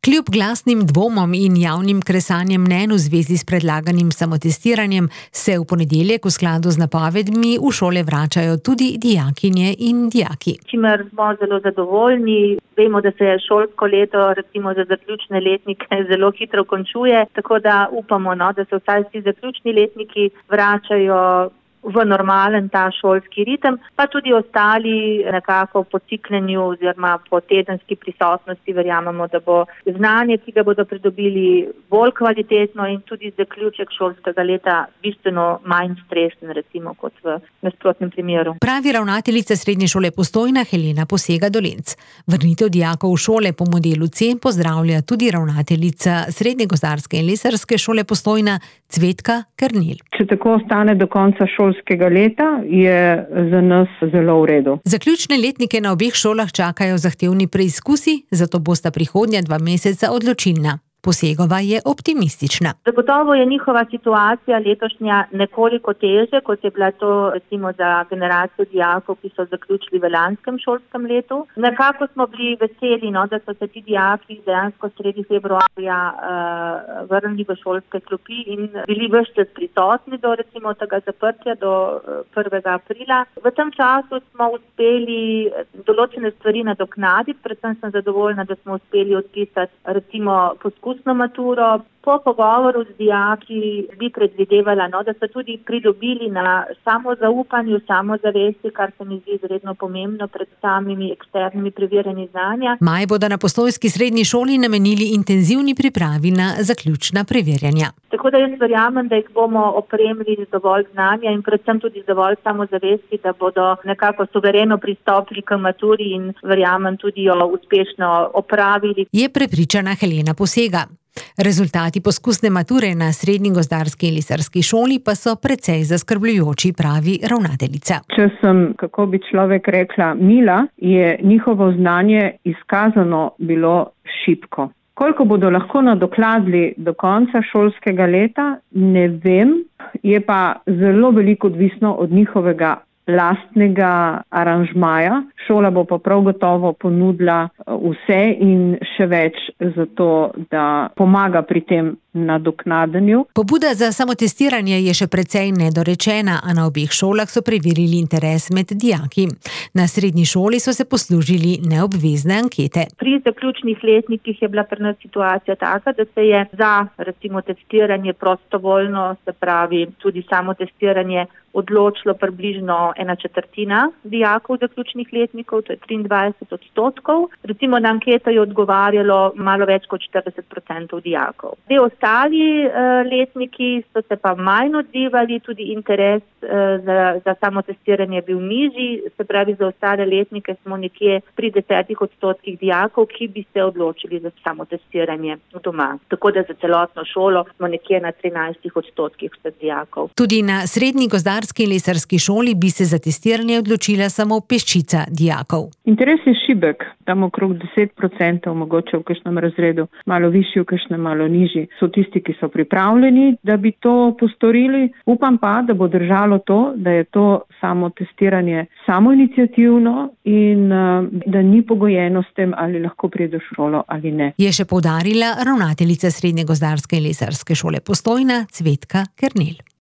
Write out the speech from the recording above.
Kljub glasnim dvomom in javnim kresanjem mnenj v zvezi s predlaganim samotestiranjem se v ponedeljek v skladu z napovedmi v šole vračajo tudi dijakinje in dijaki. Čimer smo zelo zadovoljni. Vemo, da se šolsko leto recimo za zaključne letnike zelo hitro končuje, tako da upamo, da se vsaj vsi zaključni letniki vračajo v normalen ta šolski ritem, pa tudi ostali nekako po ciklenju oziroma po tedenski prisotnosti verjamemo, da bo znanje, ki ga bodo pridobili, bolj kvalitetno in tudi zaključek šolskega leta bistveno manj stresen, recimo kot v nasprotnem primeru. Pravi ravnateljica Srednje šole Postojna Helena Posega-Dolenc. Vrnitev dijakov v šole po modelu C pozdravlja tudi ravnateljica Srednje gozdarske in lesarske šole Postojna Cvetka Kernil. Če tako ostane do konca šolskega leta, je za nas zelo v redu. Zaključne letnike na obeh šolah čakajo zahtevni preizkusi, zato bosta prihodnja 2 meseca odločilna. Posegova je optimistična. Zagotovo je njihova situacija letošnja nekoliko težja, kot je bila to recimo za generacijo dijakov, ki so zaključili v lanskem šolskem letu. Nekako smo bili veseli, da so se ti dijaki dejansko sredi februarja vrnili v šolske klopi in bili ves čas prisotni do recimo tega zaprtja do 1. aprila. V tem času smo uspeli določene stvari nadoknaditi, predvsem sem zadovoljna, da smo uspeli odpisati recimo poskus maturo. Po pogovoru z dijaki bi predvidevala, da so tudi pridobili na samozaupanju, samozavesti, kar se mi zdi izredno pomembno pred samimi eksternimi preverjanji znanja. Maj bodo na postojnski srednji šoli namenili intenzivni pripravi na zaključna preverjanja. Tako da jaz verjamem, da jih bomo opremili z dovolj znanja in predvsem tudi z dovolj samozavesti, da bodo nekako suvereno pristopili k maturi in verjamem tudi jo uspešno opravili. Je prepričana Helena Posega. Rezultati poskusne mature na Srednji gozdarski in lesarski šoli pa so precej zaskrbljujoči, pravi ravnateljica. Če sem, kako bi človek rekla, mila, je njihovo znanje izkazano bilo šibko. Koliko bodo lahko nadokladili do konca šolskega leta, ne vem, je pa zelo veliko odvisno od njihovega lastnega aranžmaja. Šola bo pa prav gotovo ponudila vse in še več za to, da pomaga pri tem nadoknadanju. Pobuda za samotestiranje je še precej nedorečena, a na obeh šolah so preverili interes med dijaki. Na srednji šoli so se poslužili neobvezne ankete. Pri zaključnih letnikih je bila pri nas situacija taka, da se je za recimo testiranje prostovoljno, se pravi tudi samotestiranje, odločilo približno 1/4 dijakov zaključnih letnikov, to je 23%. Recimo na anketo je odgovarjalo malo več kot 40% dijakov. Ostali letniki so se pa manj odzivali, tudi interes za samotestiranje je bil nižji, se pravi za ostale letnike smo nekje pri 10% dijakov, ki bi se odločili za samotestiranje doma. Tako da za celotno šolo smo nekje na 13% vseh dijakov. Tudi na Srednji gozdarski in lesarski šoli bi se za testiranje odločila samo peščica dijakov. Interes je šibek, tam okrog 10%, mogoče v kakšnem razredu, malo višji, v kakšnem malo nižji. So tisti, ki so pripravljeni, da bi to postorili. Upam pa, da bo držalo to, da je to samo testiranje samoiniciativno in da ni pogojeno s tem, ali lahko prideš v šolo ali ne. Je še poudarila ravnateljica Srednje gozdarske in lesarske šole Postojna Cvetka Kernil.